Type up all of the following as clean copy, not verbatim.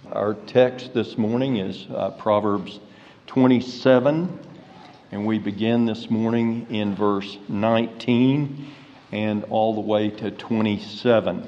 Our text this morning is Proverbs 27, and we begin this morning in verse 19 and all the way to 27.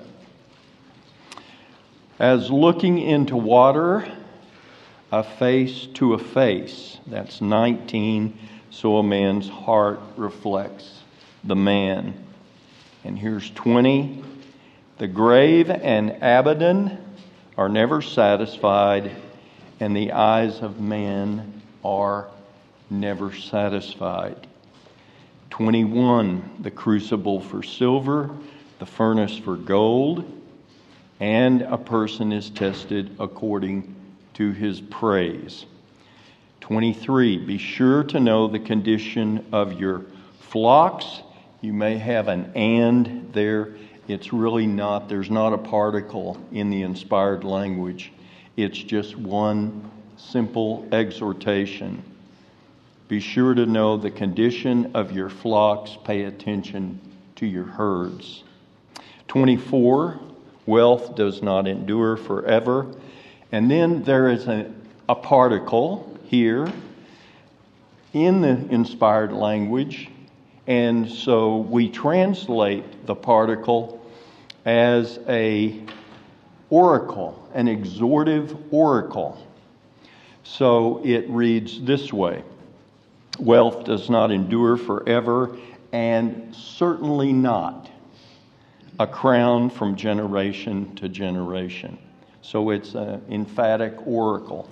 As looking into water, a face to a face, that's 19, so a man's heart reflects the man. And here's 20, the grave and Abaddon are never satisfied, and the eyes of man are never satisfied. 21, the crucible for silver, the furnace for gold, and a person is tested according to his praise. 23, be sure to know the condition of your flocks. You may have an and there. It's really not, there's not a particle in the inspired language. It's just one simple exhortation. Be sure to know the condition of your flocks. Pay attention to your herds. 24, wealth does not endure forever. And then there is a particle here in the inspired language. And so we translate the particle as an oracle, an exhortive oracle. So it reads this way: wealth does not endure forever, and certainly not a crown from generation to generation. So it's an emphatic oracle.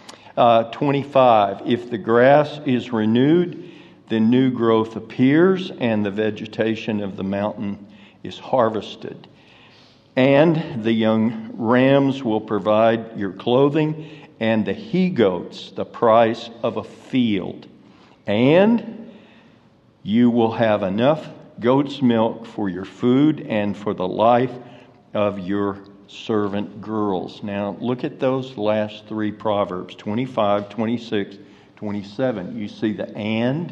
25, if the grass is renewed, then new growth appears, and the vegetation of the mountain is harvested. And the young rams will provide your clothing, and the he-goats the price of a field. And you will have enough goat's milk for your food and for the life of your servant girls. Now look at those last three Proverbs, 25, 26, 27. You see the and,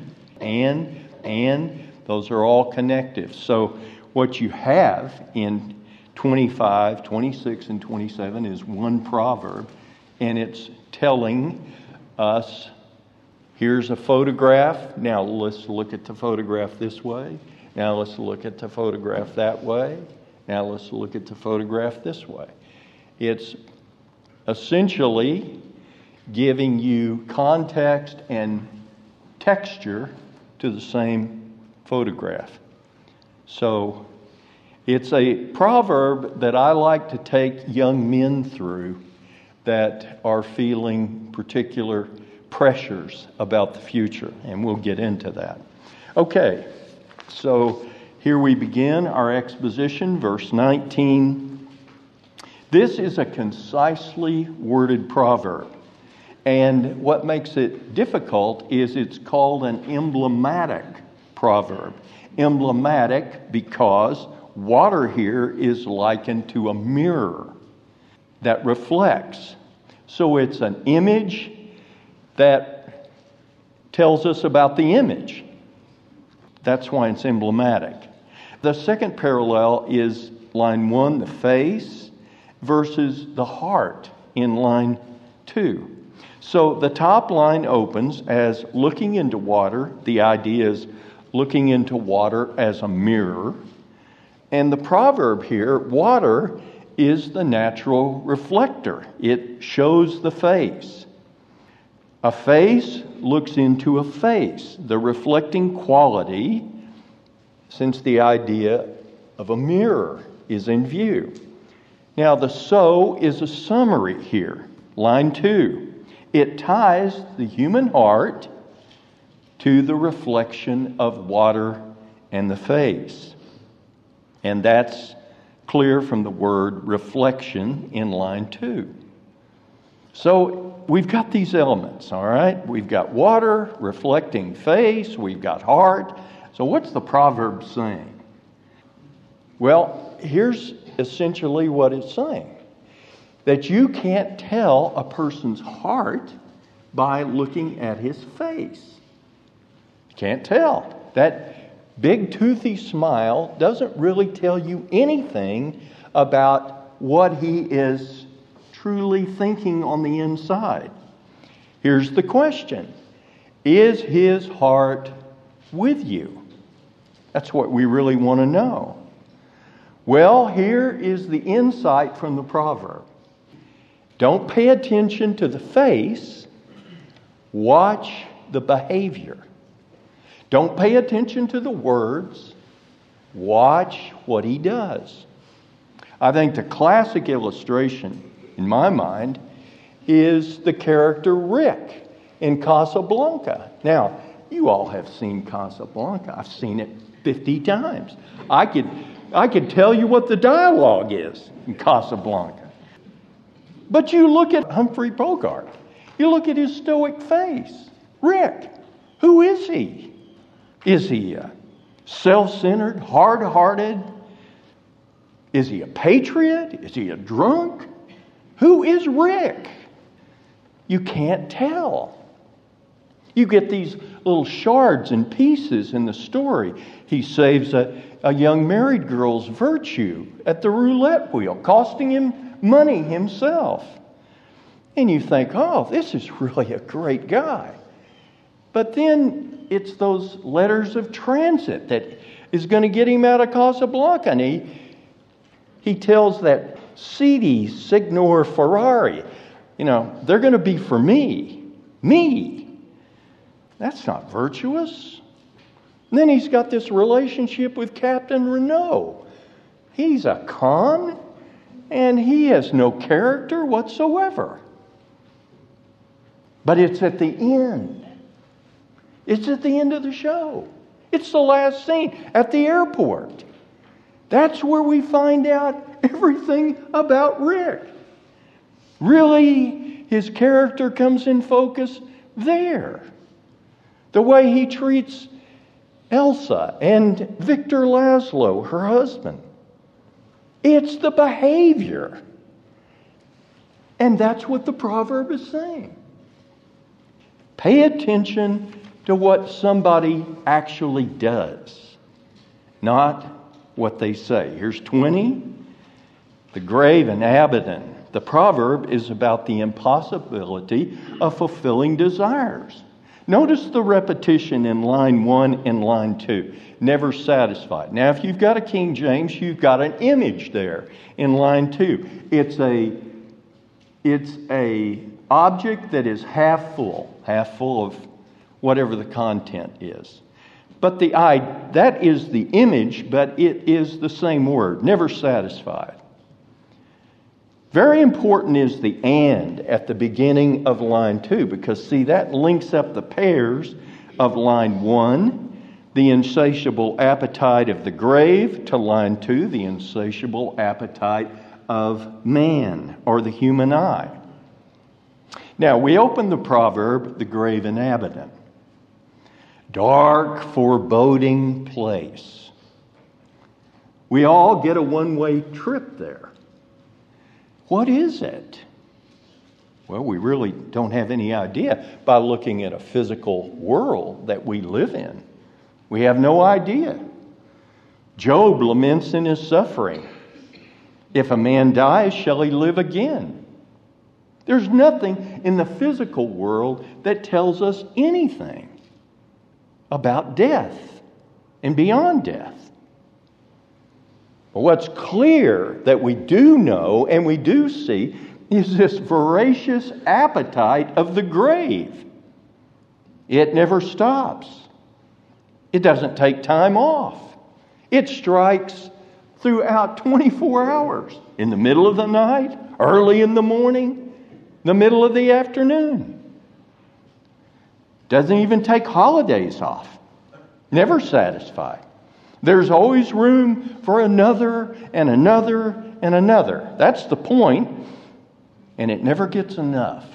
those are all connective. So what you have in 25, 26, and 27 is one proverb, and it's telling us, here's a photograph. Now let's look at the photograph this way. Now let's look at the photograph that way. Now let's look at the photograph this way. It's essentially giving you context and texture to the same photograph. So it's a proverb that I like to take young men through that are feeling particular pressures about the future, and we'll get into that. Okay, so here we begin our exposition, verse 19. This is a concisely worded proverb. And what makes it difficult is it's called an emblematic proverb. Emblematic because water here is likened to a mirror that reflects. So it's an image that tells us about the image. That's why it's emblematic. The second parallel is line 1, the face, versus the heart in line 2. So the top line opens as looking into water. The idea is looking into water as a mirror. And the proverb here, water is the natural reflector. It shows the face. A face looks into a face, the reflecting quality, since the idea of a mirror is in view. Now the so is a summary here. Line 2. It ties the human heart to the reflection of water and the face. And that's clear from the word reflection in line 2. So we've got these elements, all right? We've got water, reflecting face, we've got heart. So what's the proverb saying? Well, here's essentially what it's saying. That you can't tell a person's heart by looking at his face. You can't tell. That big toothy smile doesn't really tell you anything about what he is truly really thinking on the inside? Here's the question. Is his heart with you? That's what we really want to know. Well, here is the insight from the proverb. Don't pay attention to the face. Watch the behavior. Don't pay attention to the words. Watch what he does. I think the classic illustration, in my mind, is the character Rick in Casablanca. Now, you all have seen Casablanca. I've seen it 50 times. I could tell you what the dialogue is in Casablanca. But you look at Humphrey Bogart. You look at his stoic face. Rick, who is he? Is he self-centered, hard-hearted? Is he a patriot? Is he a drunk? Who is Rick? You can't tell. You get these little shards and pieces in the story. He saves a young married girl's virtue at the roulette wheel, costing him money himself. And you think, oh, this is really a great guy. But then it's those letters of transit that is going to get him out of Casablanca. And he tells that seedy Signor Ferrari, they're going to be for me. Me. That's not virtuous. And then he's got this relationship with Captain Renault. He's a con, and he has no character whatsoever. But it's at the end. It's at the end of the show. It's the last scene at the airport. That's where we find out everything about Rick. Really, his character comes in focus there. The way he treats Elsa and Victor Laszlo, her husband. It's the behavior. And that's what the proverb is saying. Pay attention to what somebody actually does, not what they say. Here's 20. The grave in Abaddon. The proverb is about the impossibility of fulfilling desires. Notice the repetition in line 1 and line 2. Never satisfied. Now, if you've got a King James, you've got an image there in line 2. It's a object that is half full of whatever the content is. But that is the image, but it is the same word. Never satisfied. Very important is the and at the beginning of line 2, because see, that links up the pairs of line 1, the insatiable appetite of the grave, to line 2, the insatiable appetite of man or the human eye. Now, we open the proverb, the grave in Abaddon. Dark, foreboding place. We all get a one-way trip there. What is it? Well, we really don't have any idea by looking at a physical world that we live in. We have no idea. Job laments in his suffering. If a man dies, shall he live again? There's nothing in the physical world that tells us anything about death and beyond death. But what's clear that we do know and we do see is this voracious appetite of the grave. It never stops. It doesn't take time off. It strikes throughout 24 hours. In the middle of the night, early in the morning, the middle of the afternoon. Doesn't even take holidays off. Never satisfied. There's always room for another and another and another. That's the point. And it never gets enough.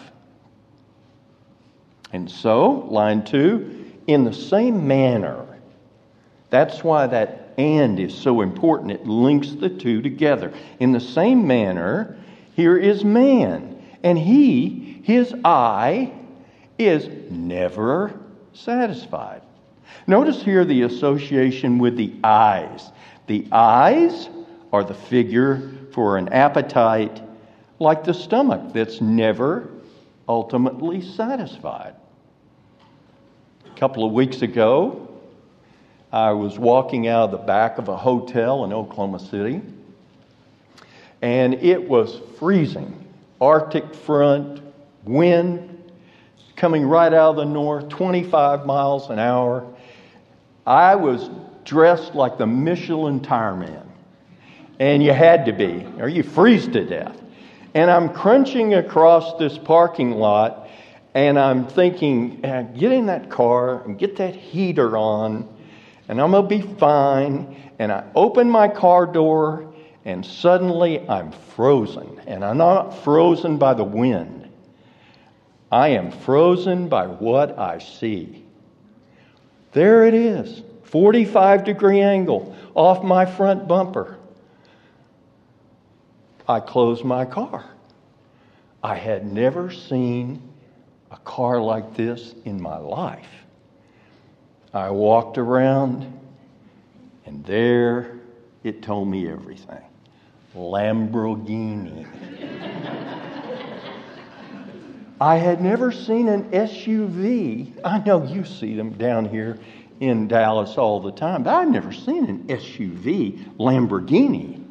And so, line 2, in the same manner. That's why that and is so important. It links the two together. In the same manner, here is man. And his eye, is never satisfied. Notice here the association with the eyes. The eyes are the figure for an appetite like the stomach that's never ultimately satisfied. A couple of weeks ago, I was walking out of the back of a hotel in Oklahoma City, and it was freezing. Arctic front, wind coming right out of the north, 25 miles an hour. I was dressed like the Michelin tire man, and you had to be, or you freeze to death. And I'm crunching across this parking lot, and I'm thinking, get in that car and get that heater on, and I'm going to be fine. And I open my car door, and suddenly I'm frozen. And I'm not frozen by the wind. I am frozen by what I see. There it is, 45-degree angle off my front bumper. I closed my car. I had never seen a car like this in my life. I walked around, and there it told me everything. Lamborghini. I had never seen an SUV. I know you see them down here in Dallas all the time, but I've never seen an SUV Lamborghini.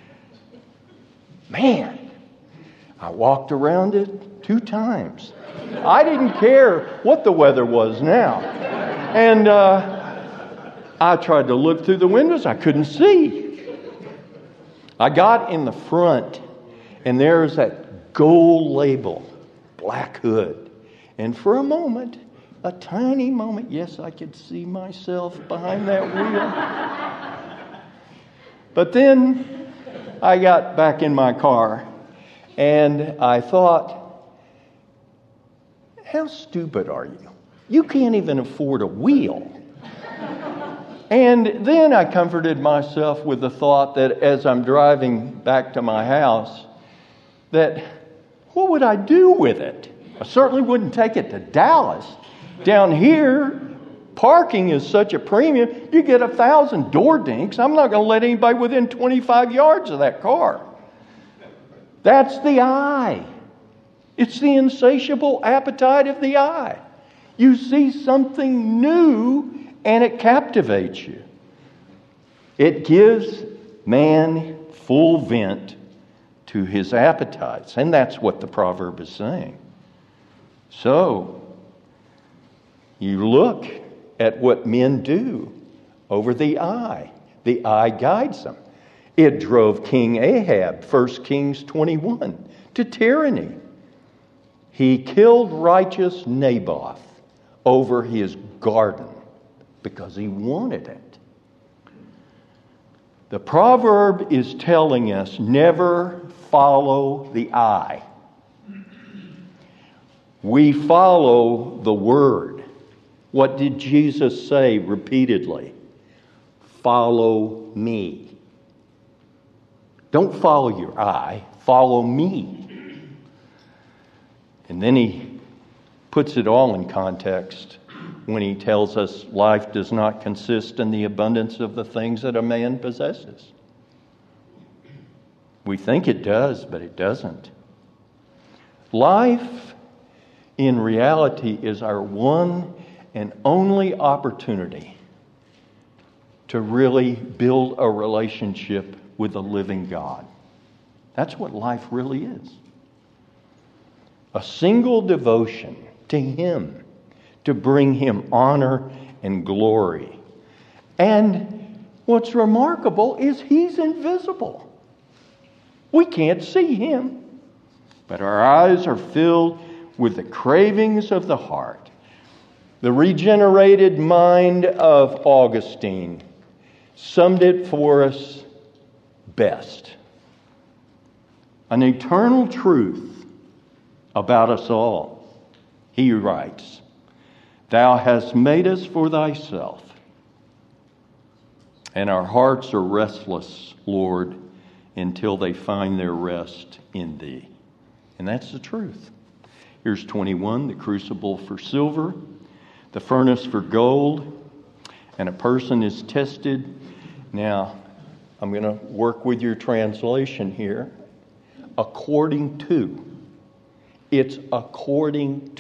Man, I walked around it 2 times. I didn't care what the weather was now. And I tried to look through the windows. I couldn't see. I got in the front, and there's that gold label, black hood. And for a moment, a tiny moment, yes, I could see myself behind that wheel. But then I got back in my car, and I thought, how stupid are you? You can't even afford a wheel. And then I comforted myself with the thought that as I'm driving back to my house, that what would I do with it? I certainly wouldn't take it to Dallas. Down here, parking is such a premium. You get 1,000 door dinks. I'm not going to let anybody within 25 yards of that car. That's the eye. It's the insatiable appetite of the eye. You see something new and it captivates you. It gives man full vent to his appetites. And that's what the proverb is saying. So, you look at what men do over the eye. The eye guides them. It drove King Ahab, 1 Kings 21, to tyranny. He killed righteous Naboth over his garden because he wanted it. The proverb is telling us never follow the eye. We follow the word. What did Jesus say repeatedly? Follow me. Don't follow your eye, follow me. And then he puts it all in context when he tells us life does not consist in the abundance of the things that a man possesses. We think it does, but it doesn't. Life, in reality, is our one and only opportunity to really build a relationship with the living God. That's what life really is. A single devotion to Him, to bring Him honor and glory. And what's remarkable is He's invisible. We can't see Him, but our eyes are filled with the cravings of the heart. The regenerated mind of Augustine summed it for us best. An eternal truth about us all. He writes, "Thou hast made us for thyself, and our hearts are restless, Lord, until they find their rest in thee." And that's the truth. Here's 21, the crucible for silver, the furnace for gold, and a person is tested. Now, I'm going to work with your translation here. according to. It's according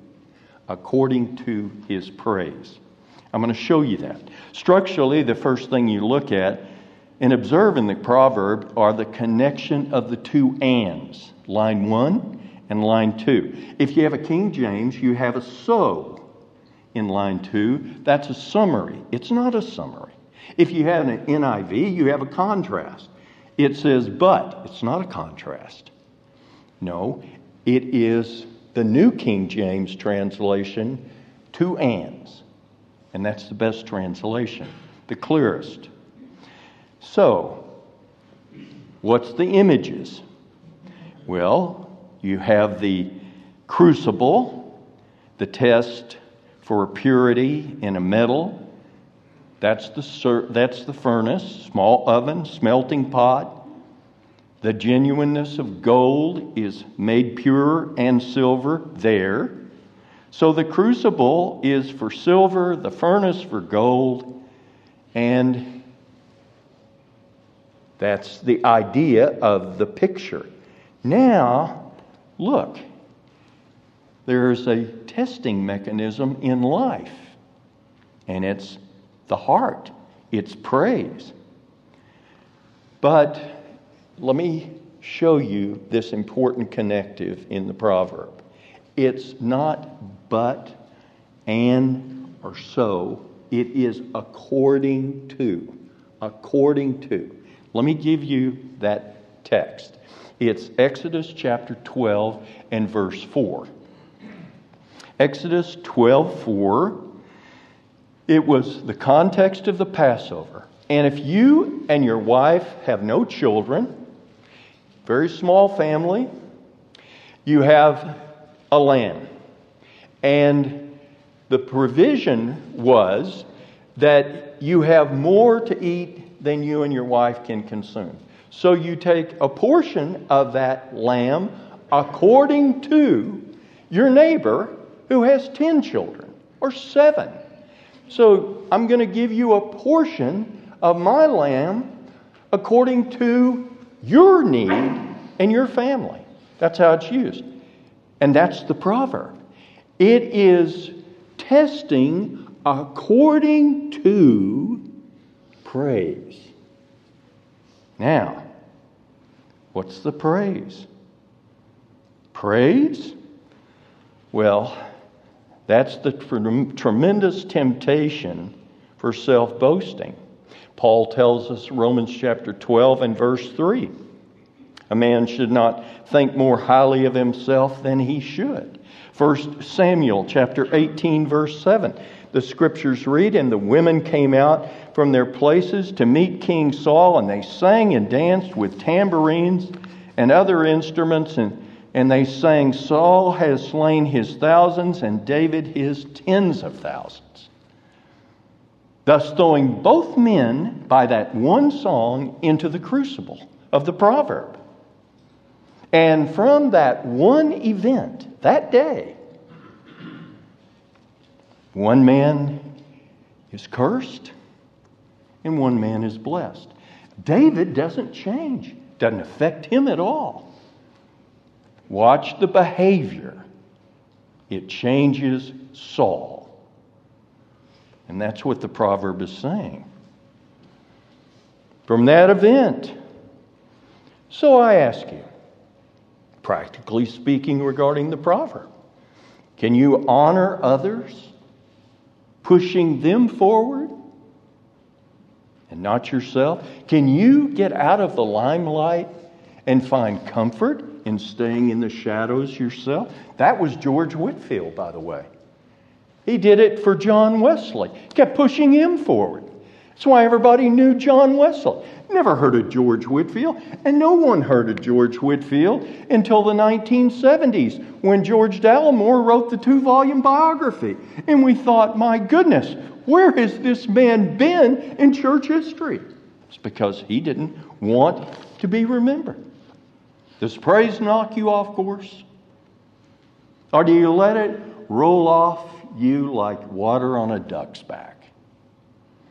to His praise. I'm going to show you that. Structurally, the first thing you look at and observe in the proverb are the connection of the two ands, line 1 and line 2. If you have a King James, you have a so in line 2. That's a summary. It's not a summary. If you have an NIV, you have a contrast. It says but. It's not a contrast. No, it is the New King James translation, two ands. And that's the best translation, the clearest. So, what's the images? Well, you have the crucible, the test for purity in a metal. That's the furnace, small oven, smelting pot. The genuineness of gold is made pure and silver there. So the crucible is for silver, the furnace for gold, and that's the idea of the picture. Now, look, there's a testing mechanism in life, and it's the heart. It's praise. But let me show you this important connective in the proverb. It's not but, and, or so. It is according to. According to. Let me give you that text. It's Exodus chapter 12 and verse 4. Exodus 12:4. It was the context of the Passover. And if you and your wife have no children, very small family, you have a lamb. And the provision was that you have more to eat than you and your wife can consume. So you take a portion of that lamb according to your neighbor who has 10 children or 7. So I'm going to give you a portion of my lamb according to your need and your family. That's how it's used. And that's the proverb. It is testing according to praise. Now, what's the praise? Praise? Well, that's the tremendous temptation for self-boasting. Paul tells us, Romans chapter 12 and verse 3, a man should not think more highly of himself than he should. 1 Samuel chapter 18 verse 7, the scriptures read, and the women came out from their places to meet King Saul, and they sang and danced with tambourines and other instruments, and they sang, Saul has slain his thousands and David his tens of thousands. Thus throwing both men by that one song into the crucible of the proverb. And from that one event, that day, one man is cursed and one man is blessed. David doesn't change. Doesn't affect him at all. Watch the behavior. It changes Saul. And that's what the proverb is saying. From that event. So I ask you, practically speaking regarding the proverb, can you honor others, pushing them forward and not yourself? Can you get out of the limelight and find comfort in staying in the shadows yourself? That was George Whitefield, by the way. He did it for John Wesley. Kept pushing him forward. That's why everybody knew John Wesley. Never heard of George Whitefield, and no one heard of George Whitefield until the 1970s when George Dallimore wrote the 2-volume biography. And we thought, my goodness, where has this man been in church history? It's because he didn't want to be remembered. Does praise knock you off course? Or do you let it roll off you like water on a duck's back?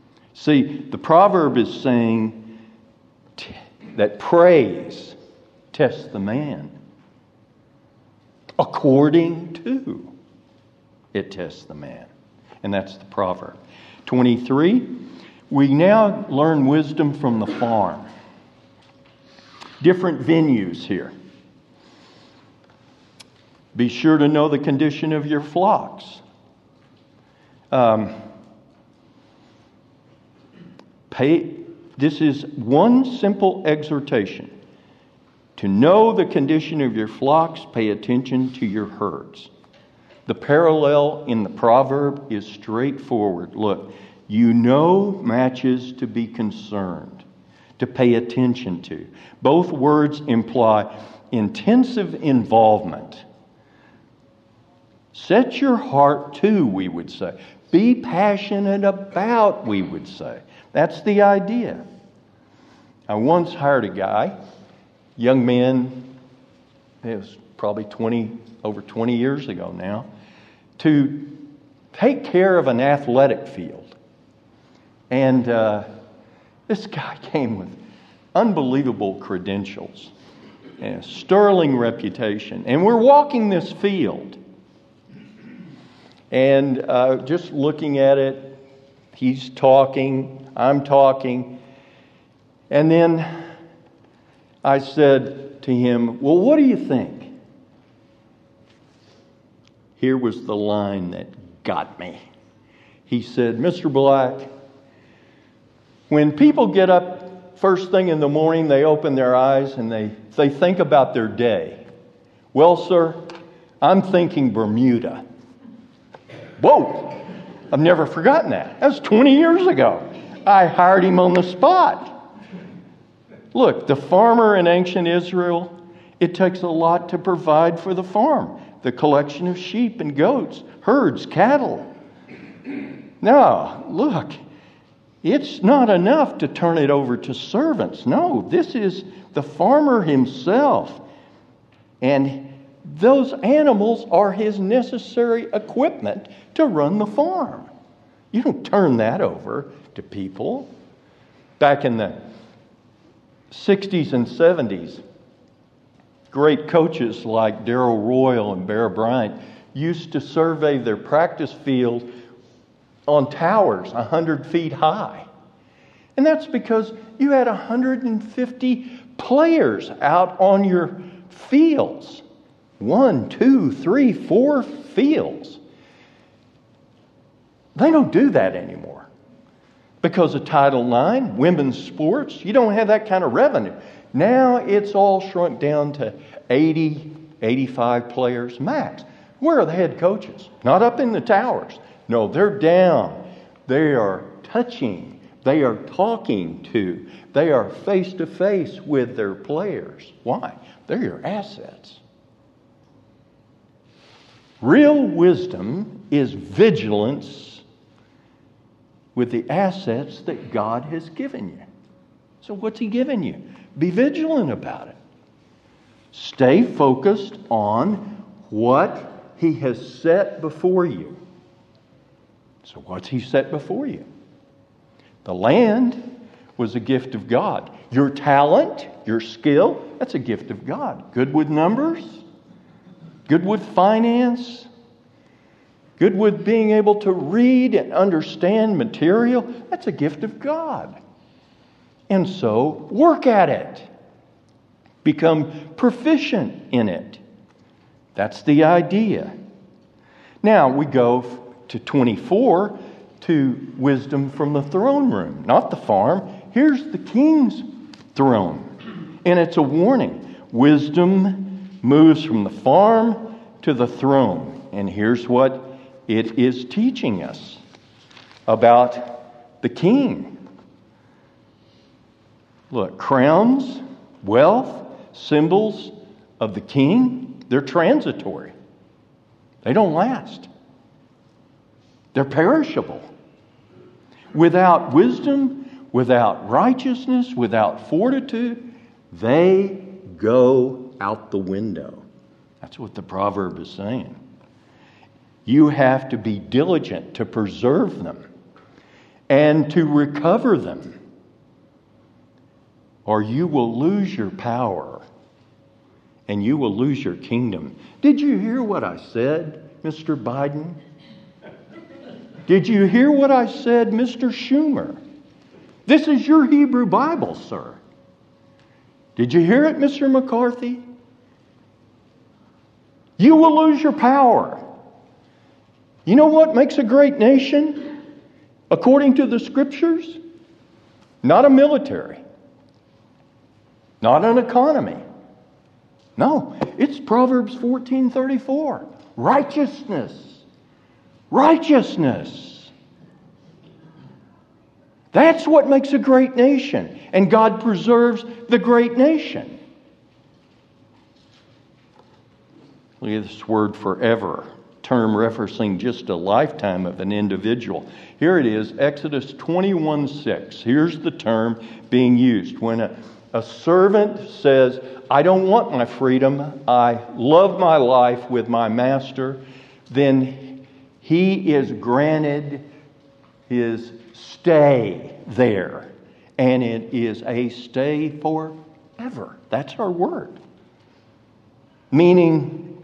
See, the proverb is saying that praise tests the man. According to, it tests the man. And that's the proverb. 23, we now learn wisdom from the farm. Different venues here. Be sure to know the condition of your flocks. This is one simple exhortation. To know the condition of your flocks, pay attention to your herds. The parallel in the proverb is straightforward. Look, you know matches to be concerned, to pay attention to. Both words imply intensive involvement. Set your heart to, we would say. Be passionate about, we would say. That's the idea. I once hired a guy, young man, it was probably over 20 years ago now, to take care of an athletic field. And this guy came with unbelievable credentials and a sterling reputation. And we're walking this field. And just looking at it, he's talking, I'm talking. And then I said to him, well, what do you think? Here was the line that got me. He said, Mr. Black, when people get up first thing in the morning, they open their eyes and they think about their day. Well, sir, I'm thinking Bermuda. Whoa! I've never forgotten that. That was 20 years ago. I hired him on the spot. Look, the farmer in ancient Israel, it takes a lot to provide for the farm. The collection of sheep and goats, herds, cattle. Now, look, it's not enough to turn it over to servants. No, this is the farmer himself. And those animals are his necessary equipment to run the farm. You don't turn that over to people. Back in the 60s and 70s, great coaches like Darrell Royal and Bear Bryant used to survey their practice field on towers 100 feet high. And that's because you had 150 players out on your fields. 1, 2, 3, 4 fields. They don't do that anymore. Because of Title IX, women's sports, you don't have that kind of revenue. Now it's all shrunk down to 80, 85 players max. Where are the head coaches? Not up in the towers. No, they're down. They are touching. They are talking to. They are face to face with their players. Why? They're your assets. Real wisdom is vigilance with the assets that God has given you. So what's He given you? Be vigilant about it. Stay focused on what He has set before you. So what's He set before you? The land was a gift of God. Your talent, your skill, that's a gift of God. Good with numbers, good with finance, good with being able to read and understand material, that's a gift of God. And so, work at it. Become proficient in it. That's the idea. Now, we go to 24, to wisdom from the throne room, not the farm. Here's the king's throne. And it's a warning. Wisdom moves from the farm to the throne. And here's what it is teaching us about the king. Look, crowns, wealth, symbols of the king, they're transitory. They don't last. They're perishable. Without wisdom, without righteousness, without fortitude, they go out the window. That's what the proverb is saying. You have to be diligent to preserve them and to recover them, or you will lose your power and you will lose your kingdom. Did you hear what I said, Mr. Biden? Did you hear what I said, Mr. Schumer? This is your Hebrew Bible, sir. Did you hear it, Mr. McCarthy? You will lose your power. You know what makes a great nation, according to the Scriptures? Not a military. Not an economy. No, it's Proverbs 14:34. Righteousness. Righteousness. That's what makes a great nation. And God preserves the great nation. Look at this word forever, term referencing just a lifetime of an individual. Here it is, Exodus 21:6. Here's the term being used. When a servant says, I don't want my freedom, I love my life with my master, then he is granted his stay there. And it is a stay forever. That's our word. Meaning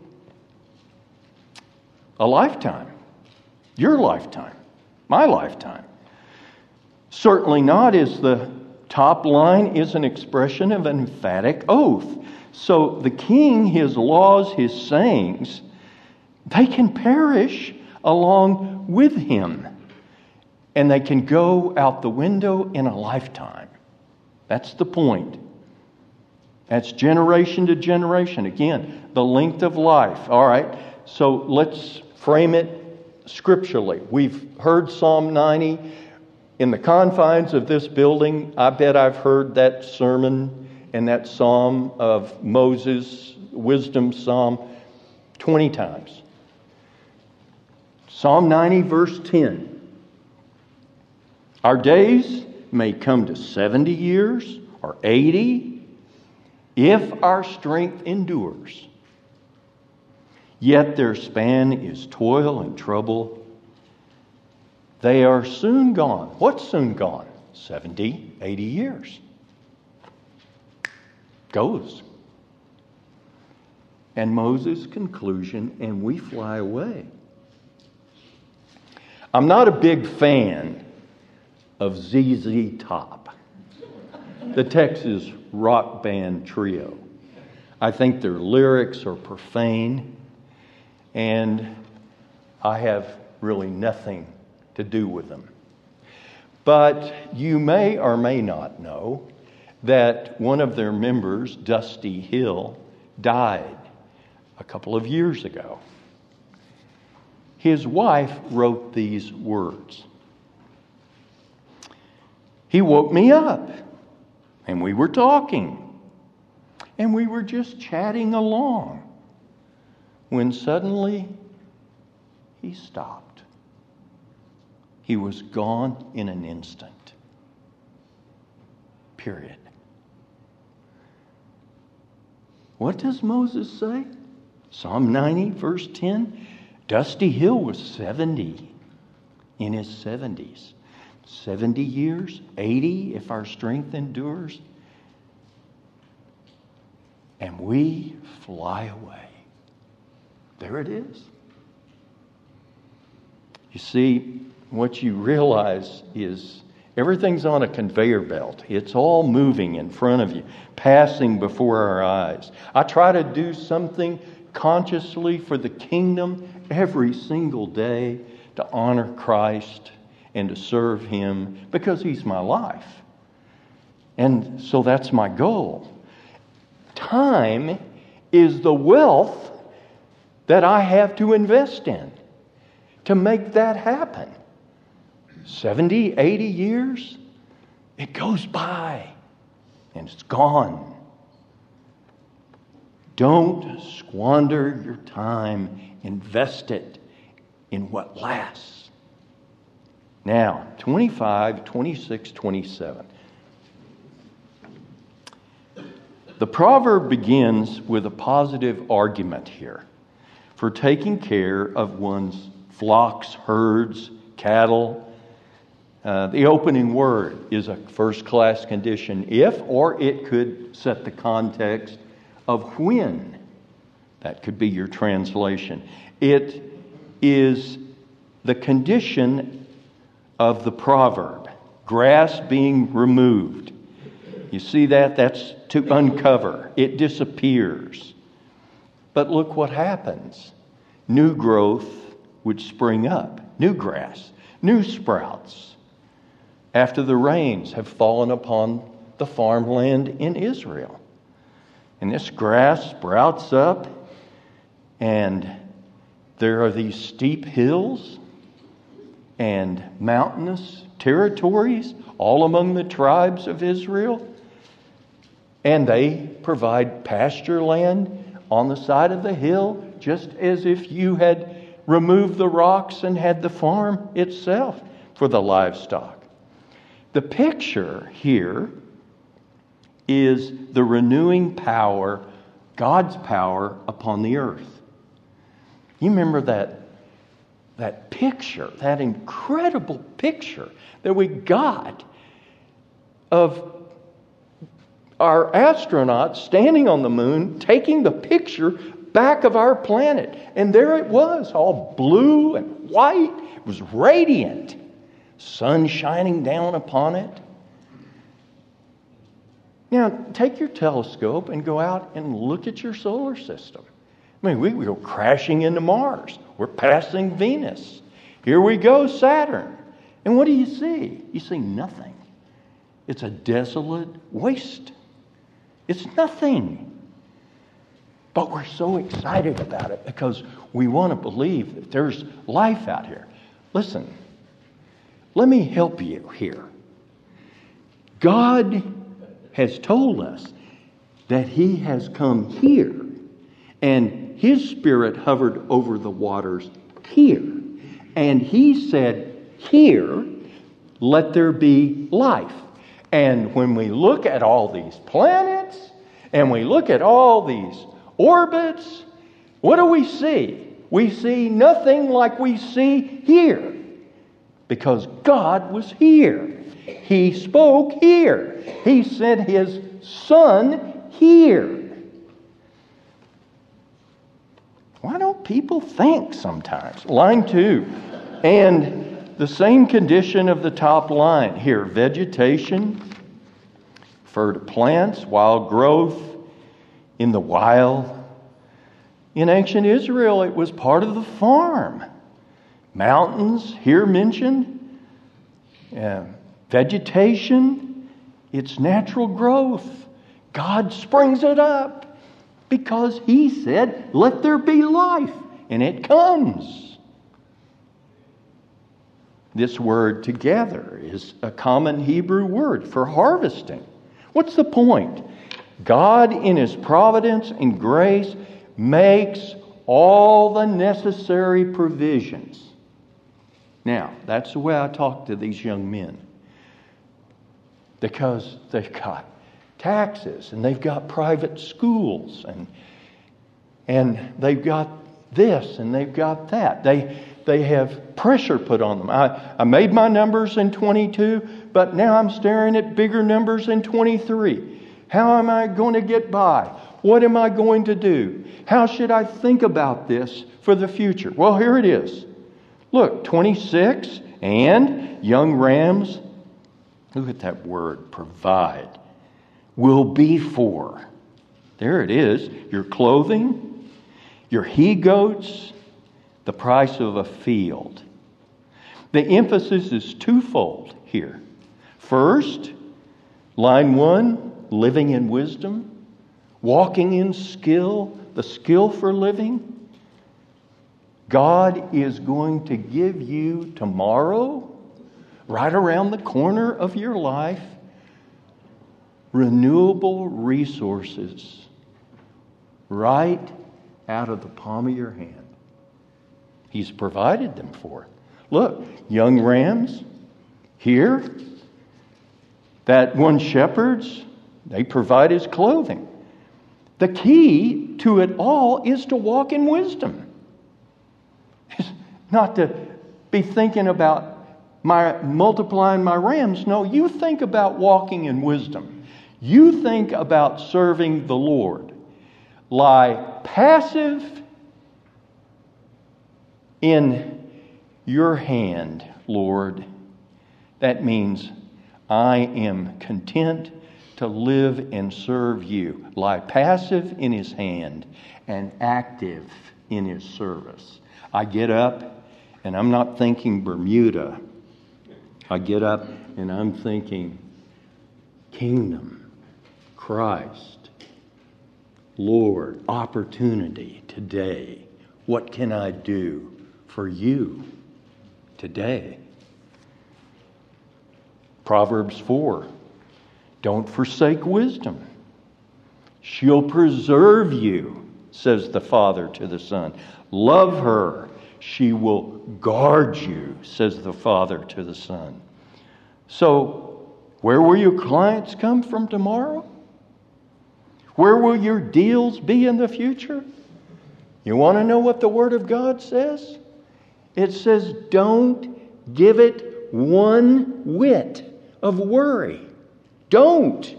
a lifetime. Your lifetime. My lifetime. Certainly not is the top line is an expression of an emphatic oath. So the king, his laws, his sayings, they can perish along with him. And they can go out the window in a lifetime. That's the point. That's generation to generation. Again, the length of life. All right, so let's frame it scripturally. We've heard Psalm 90. In the confines of this building, I bet I've heard that sermon and that psalm of Moses, wisdom psalm, 20 times. Psalm 90, verse 10. Our days may come to 70 years or 80 if our strength endures. Yet their span is toil and trouble. They are soon gone. What's soon gone? 70, 80 years. Goes. And Moses' conclusion, and we fly away. I'm not a big fan of ZZ Top, the Texas rock band trio. I think their lyrics are profane, and I have really nothing to do with them. But you may or may not know that one of their members, Dusty Hill, died a couple of years ago. His wife wrote these words. He woke me up, and we were talking, and we were just chatting along, when suddenly he stopped. He was gone in an instant. Period. What does Moses say? Psalm 90, verse 10. Dusty Hill was 70, in his 70s. 70 years, 80 if our strength endures. And we fly away. There it is. You see, what you realize is everything's on a conveyor belt. It's all moving in front of you, passing before our eyes. I try to do something consciously for the kingdom every single day to honor Christ and to serve Him because He's my life. And so that's my goal. Time is the wealth that I have to invest in to make that happen. 70, 80 years, it goes by and it's gone. Don't squander your time. Invest it in what lasts. Now, 25, 26, 27. The proverb begins with a positive argument here for taking care of one's flocks, herds, cattle. The opening word is a first-class condition if, or it could set the context of when. That could be your translation. It is the condition of the proverb. Grass being removed. You see that? That's to uncover. It disappears. But look what happens. New growth would spring up. New grass. New sprouts. After the rains have fallen upon the farmland in Israel. And this grass sprouts up, and there are these steep hills and mountainous territories all among the tribes of Israel. And they provide pasture land on the side of the hill, just as if you had removed the rocks and had the farm itself for the livestock. The picture here is the renewing power, God's power upon the earth. You remember that picture, that incredible picture that we got of our astronauts standing on the moon, taking the picture back of our planet. And there it was, all blue and white. It was radiant. Sun shining down upon it. Now, take your telescope and go out and look at your solar system. I mean, we go crashing into Mars. We're passing Venus. Here we go, Saturn. And what do you see? You see nothing. It's a desolate waste. It's nothing. But we're so excited about it because we want to believe that there's life out here. Listen, let me help you here. God has told us that He has come here, and His Spirit hovered over the waters here. And He said, here, let there be life. And when we look at all these planets, and we look at all these orbits, what do we see? We see nothing like we see here. Because God was here. He spoke here. He sent His Son here. Why don't people think sometimes? Line 2. And the same condition of the top line here. Vegetation, refer to plants, wild growth in the wild. In ancient Israel, it was part of the farm. Mountains, here mentioned. Vegetation, it's natural growth. God springs it up because He said, let there be life. And it comes. This word together is a common Hebrew word for harvesting. What's the point? God in His providence and grace makes all the necessary provisions. Now, that's the way I talk to these young men. Because they've got taxes and they've got private schools and they've got this and they've got that. They have pressure put on them. I made my numbers in 22, but now I'm staring at bigger numbers in 23. How am I going to get by? What am I going to do? How should I think about this for the future? Well, here it is. Look, 26, and young rams, look at that word, provide, will be for. There it is, your clothing, your he-goats, the price of a field. The emphasis is twofold here. First, line 1, living in wisdom, walking in skill, the skill for living. God is going to give you tomorrow, right around the corner of your life, renewable resources right out of the palm of your hand. He's provided them for. Look, young rams here, that one shepherd's, they provide his clothing. The key to it all is to walk in wisdom. Not to be thinking about multiplying my rams. No, you think about walking in wisdom. You think about serving the Lord. lie passive in your hand, Lord. That means I am content to live and serve you. Lie passive in his hand and active in his service. I get up and I'm not thinking Bermuda. I get up and I'm thinking kingdom, Christ, Lord, opportunity today. What can I do for you today? Proverbs 4. Don't forsake wisdom. She'll preserve you, says the Father to the Son. Love her. She will guard you, says the Father to the Son. So, where will your clients come from tomorrow? Where will your deals be in the future? You want to know what the Word of God says? It says, don't give it one whit of worry. Don't.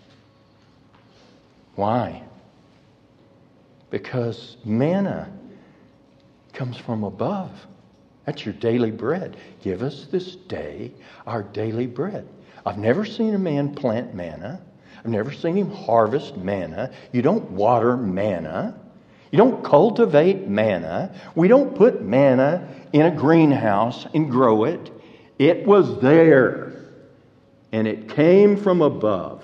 Why? Because manna comes from above. That's your daily bread. Give us this day our daily bread. I've never seen a man plant manna. I've never seen him harvest manna. You don't water manna. You don't cultivate manna. We don't put manna in a greenhouse and grow it. It was there. And it came from above.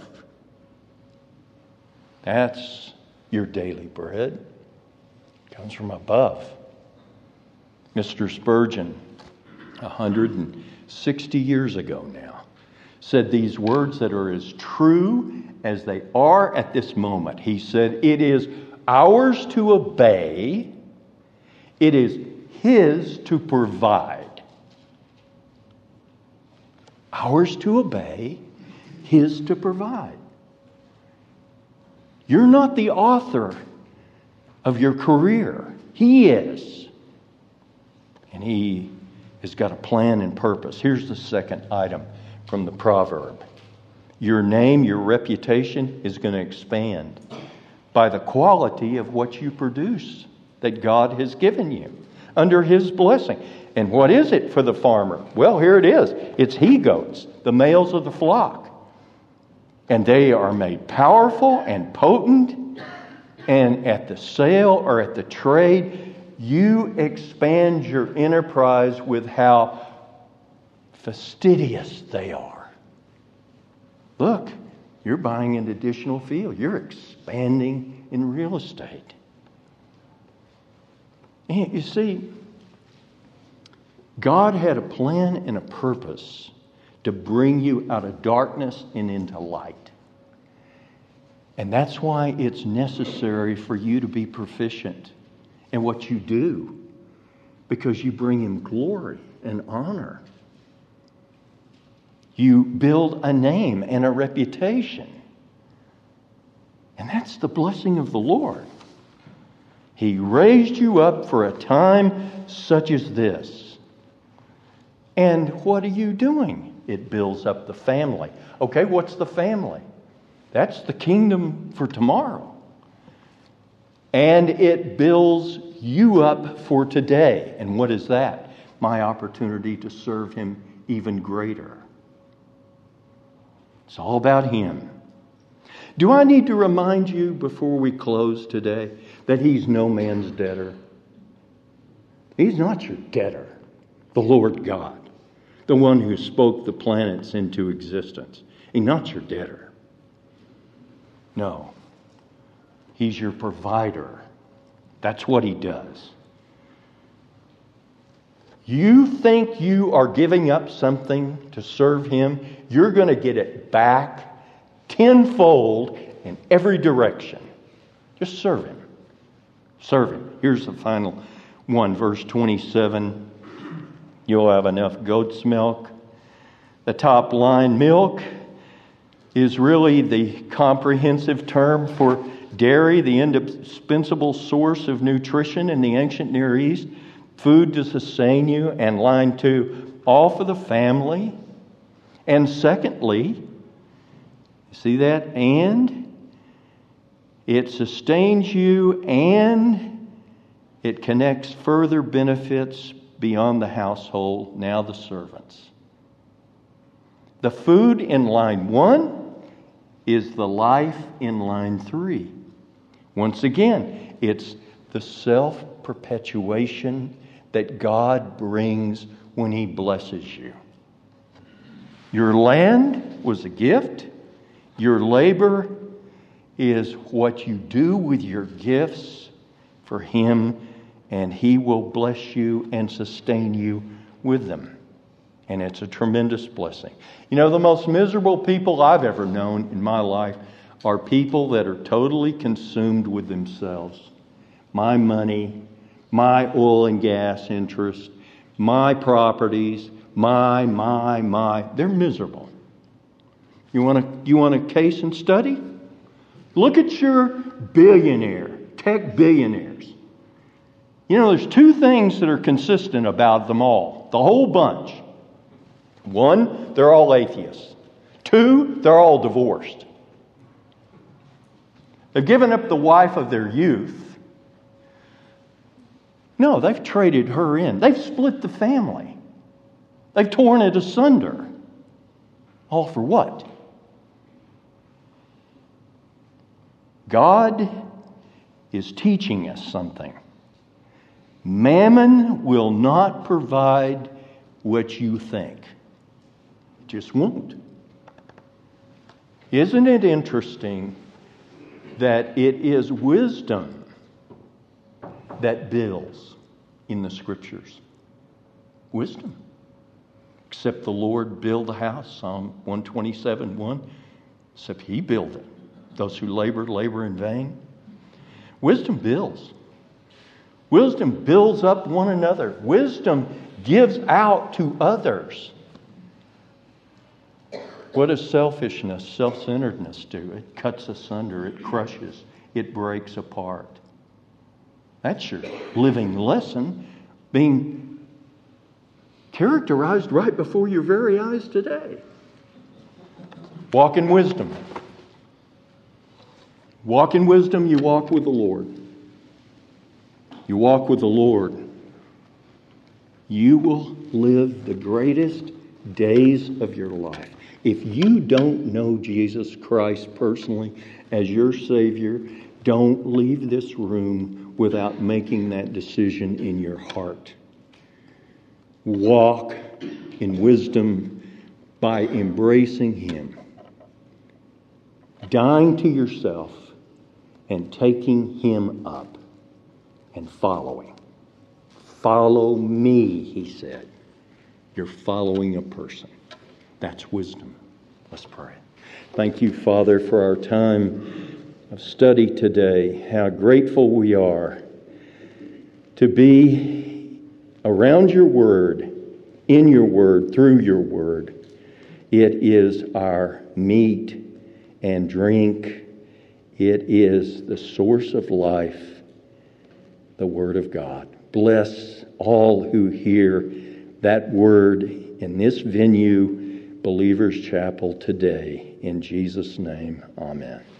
That's your daily bread. It comes from above. Mr. Spurgeon, 160 years ago now, said these words that are as true as they are at this moment. He said, it is ours to obey. It is His to provide. Ours to obey, His to provide. You're not the author of your career. He is. And He has got a plan and purpose. Here's the second item from the proverb. Your name, your reputation is going to expand by the quality of what you produce that God has given you under His blessing. And what is it for the farmer? Well, here it is. It's he-goats, the males of the flock. And they are made powerful and potent. And at the sale or at the trade, you expand your enterprise with how fastidious they are. Look, you're buying an additional field. You're expanding in real estate. And you see, God had a plan and a purpose to bring you out of darkness and into light. And that's why it's necessary for you to be proficient in what you do, because you bring Him glory and honor. You build a name and a reputation. And that's the blessing of the Lord. He raised you up for a time such as this. And what are you doing? It builds up the family. Okay, what's the family? That's the kingdom for tomorrow. And it builds you up for today. And what is that? My opportunity to serve Him even greater. It's all about Him. Do I need to remind you before we close today that He's no man's debtor? He's not your debtor, the Lord God. The one who spoke the planets into existence. He's not your debtor. No. He's your provider. That's what He does. You think you are giving up something to serve Him, you're going to get it back tenfold in every direction. Just serve Him. Serve Him. Here's the final one, verse 27. You'll have enough goat's milk. The top line, milk, is really the comprehensive term for dairy, the indispensable source of nutrition in the ancient Near East. Food to sustain you. And line 2, all for the family. And secondly, see that? And It sustains you, and it connects further benefits beyond the household, now the servants. The food in line 1 is the life in line 3. Once again, it's the self-perpetuation that God brings when He blesses you. Your land was a gift. Your labor is what you do with your gifts for Him, and He will bless you and sustain you with them. And it's a tremendous blessing. You know, the most miserable people I've ever known in my life are people that are totally consumed with themselves. My money, my oil and gas interest, my properties, my. They're miserable. You want a case and study? Look at your tech billionaires. You know, there's 2 things that are consistent about them all, the whole bunch. 1, they're all atheists. 2, they're all divorced. They've given up the wife of their youth. No, they've traded her in. They've split the family. They've torn it asunder. All for what? God is teaching us something. Mammon will not provide what you think. It just won't. Isn't it interesting that it is wisdom that builds in the Scriptures? Wisdom. Except the Lord build a house, Psalm 127:1. Except He build it. Those who labor in vain. Wisdom builds. Wisdom builds up one another. Wisdom gives out to others. What does selfishness, self-centeredness do? It cuts asunder, it crushes, it breaks apart. That's your living lesson being characterized right before your very eyes today. Walk in wisdom. Walk in wisdom, you walk with the Lord. You walk with the Lord. You will live the greatest days of your life. If you don't know Jesus Christ personally as your Savior, don't leave this room without making that decision in your heart. Walk in wisdom by embracing Him, dying to yourself, and taking Him up and following. Follow me, He said. You're following a person. That's wisdom. Let's pray. Thank you, Father, for our time of study today. How grateful we are to be around your Word, in your Word, through your Word. It is our meat and drink. It is the source of life, the Word of God. Bless all who hear that Word in this venue, Believers Chapel, today. In Jesus' name, amen.